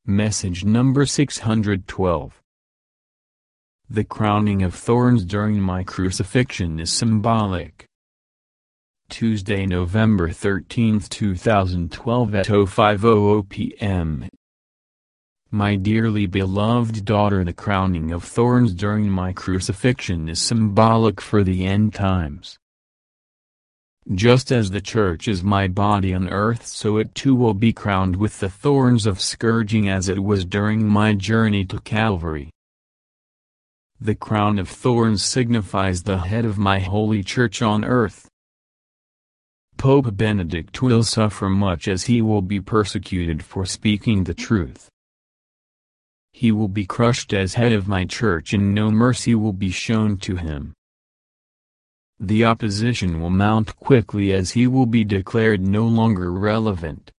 Message number 612. The crowning of thorns during my crucifixion is symbolic. Tuesday, November 13, 2012 at 05:00 p.m. My dearly beloved daughter, the crowning of thorns during my crucifixion is symbolic for the end times. Just as the church is my body on earth, so it too will be crowned with the thorns of scourging as it was during my journey to Calvary. The crown of thorns signifies the head of my holy church on earth. Pope Benedict will suffer much as he will be persecuted for speaking the truth. He will be crushed as head of my church and no mercy will be shown to him. The opposition will mount quickly as he will be declared no longer relevant.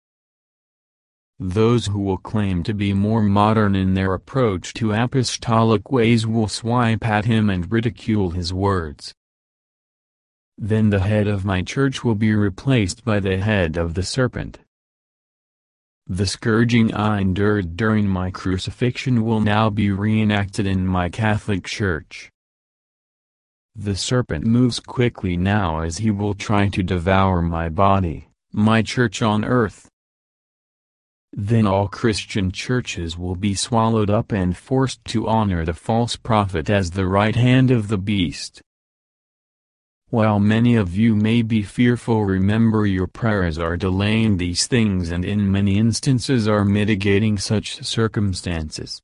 Those who will claim to be more modern in their approach to apostolic ways will swipe at him and ridicule his words. Then the head of my church will be replaced by the head of the serpent. The scourging I endured during my crucifixion will now be reenacted in my Catholic Church. The serpent moves quickly now as he will try to devour my body, my church on earth. Then all Christian churches will be swallowed up and forced to honor the false prophet as the right hand of the beast. While many of you may be fearful, remember your prayers are delaying these things and in many instances are mitigating such circumstances.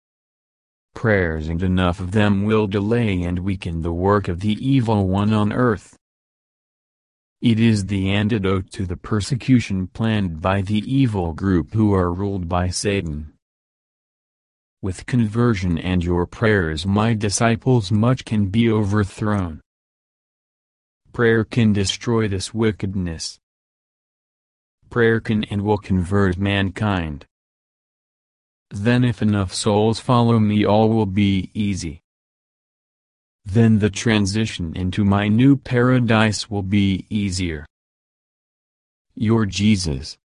Prayers, and enough of them, will delay and weaken the work of the evil one on earth. It is the antidote to the persecution planned by the evil group who are ruled by Satan. With conversion and your prayers, my disciples, much can be overthrown. Prayer can destroy this wickedness. Prayer can and will convert mankind. Then if enough souls follow me, all will be easy. Then the transition into my new paradise will be easier. Your Jesus.